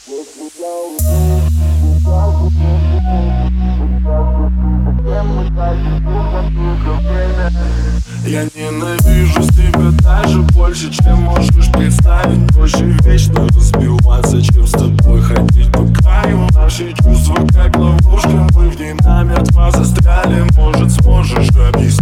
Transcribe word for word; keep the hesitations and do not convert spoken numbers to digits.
Я ненавижу тебя даже больше, чем можешь представить. Проще вечно разбиваться, чем с тобой ходить по краю. Наши чувства как ловушка, мы в ней намертво застряли. Может, сможешь объяснить?